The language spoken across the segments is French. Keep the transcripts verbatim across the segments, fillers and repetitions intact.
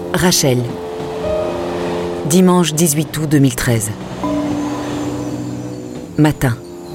Rachel. Dimanche dix-huit août deux mille treize. Matin.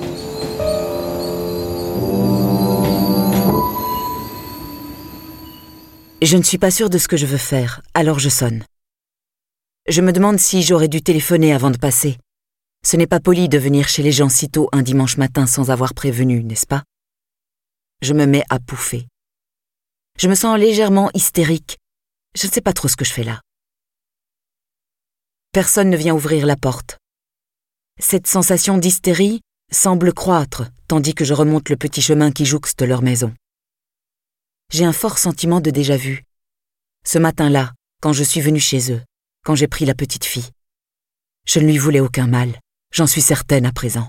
Je ne suis pas sûre de ce que je veux faire, alors je sonne. Je me demande si j'aurais dû téléphoner avant de passer. Ce n'est pas poli de venir chez les gens si tôt un dimanche matin sans avoir prévenu, n'est-ce pas? Je me mets à pouffer. Je me sens légèrement hystérique. Je ne sais pas trop ce que je fais là. Personne ne vient ouvrir la porte. Cette sensation d'hystérie semble croître tandis que je remonte le petit chemin qui jouxte leur maison. J'ai un fort sentiment de déjà-vu. Ce matin-là, quand je suis venue chez eux, quand j'ai pris la petite fille. Je ne lui voulais aucun mal, j'en suis certaine à présent.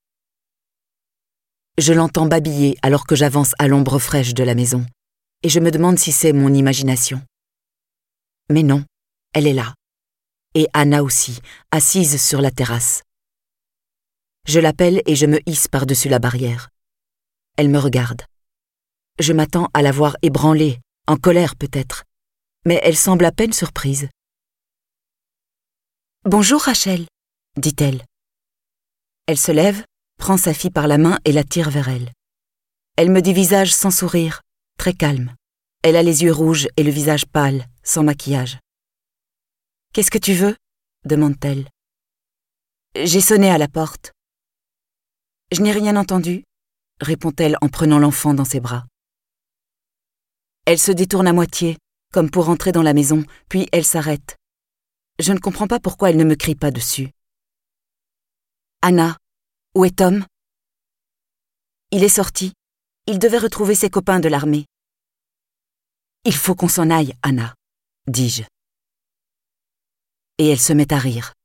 Je l'entends babiller alors que j'avance à l'ombre fraîche de la maison, et je me demande si c'est mon imagination. Mais non, elle est là. Et Anna aussi, assise sur la terrasse. Je l'appelle et je me hisse par-dessus la barrière. Elle me regarde. Je m'attends à la voir ébranlée, en colère peut-être, mais elle semble à peine surprise. « Bonjour Rachel », dit-elle. Elle se lève, prend sa fille par la main et la tire vers elle. Elle me dit visage sans sourire, très calme. Elle a les yeux rouges et le visage pâle, sans maquillage. « Qu'est-ce que tu veux ?» demande-t-elle. J'ai sonné à la porte. « Je n'ai rien entendu », répond-elle en prenant l'enfant dans ses bras. Elle se détourne à moitié, comme pour entrer dans la maison, puis elle s'arrête. Je ne comprends pas pourquoi elle ne me crie pas dessus. « Anna, où est Tom ?»« Il est sorti. Il devait retrouver ses copains de l'armée. »« Il faut qu'on s'en aille, Anna, dis-je. » Et elle se met à rire.